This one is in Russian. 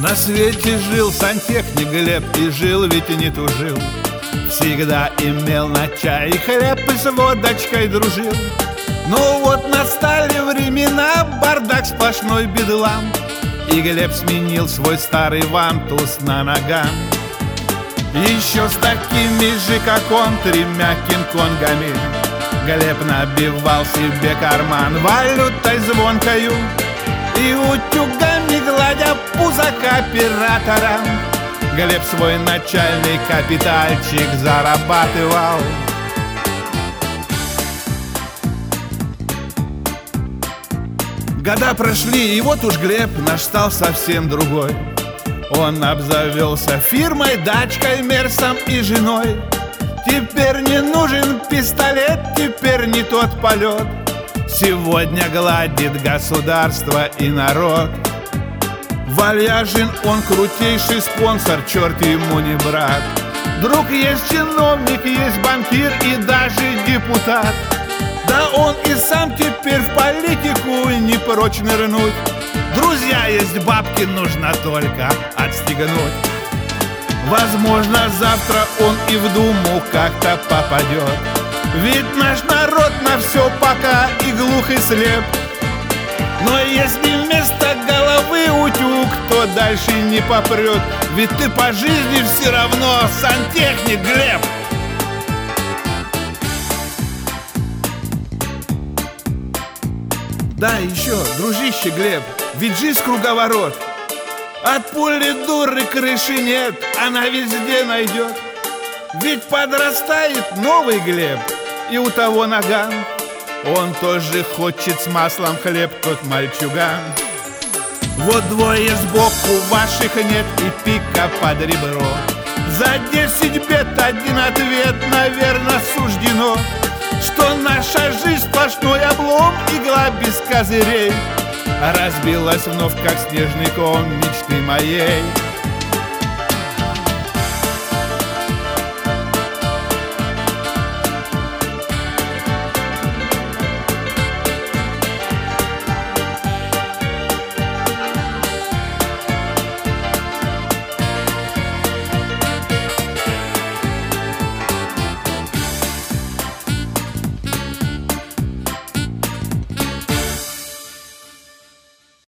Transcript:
На свете жил сантехник Глеб, и жил ведь и не тужил. Всегда имел на чай хлеб и с водочкой дружил. Но вот настали времена, бардак сплошной бедлам, и Глеб сменил свой старый вантус на наган. Еще с такими же, как он, 3 кинг-конгами Глеб набивал себе карман валютой звонкою и утюгами гладя пузо оператора. Глеб свой начальный капитальчик зарабатывал. Года прошли, и вот уж Глеб наш стал совсем другой. Он обзавелся фирмой, дачкой, мерсом и женой. Теперь не нужен пистолет, теперь не тот полет. Сегодня гладит государство и народ. Вальяжен он, крутейший спонсор, черт ему не брат. Друг есть чиновник, есть банкир и даже депутат. Да он и сам теперь в политику не прочь нырнуть. Друзья есть, бабки нужно только отстегнуть. Возможно, завтра он и в Думу как-то попадет. Ведь наш народ на все пока и глух, и слеп. Но если вместо головы утюг, то дальше не попрет. Ведь ты по жизни все равно сантехник, Глеб. Да, еще, дружище Глеб, ведь жизнь круговорот. От пули дуры крыши нет, она везде найдет. Ведь подрастает новый Глеб, и у того наган. Он тоже хочет с маслом хлеб, тот мальчуган. Вот двое сбоку, ваших нет, и пика под ребро. За 10 бед один ответ, наверное, суждено. Что наша жизнь сплошной облом, игла без козырей. Разбилась вновь, как снежный ком мечты моей.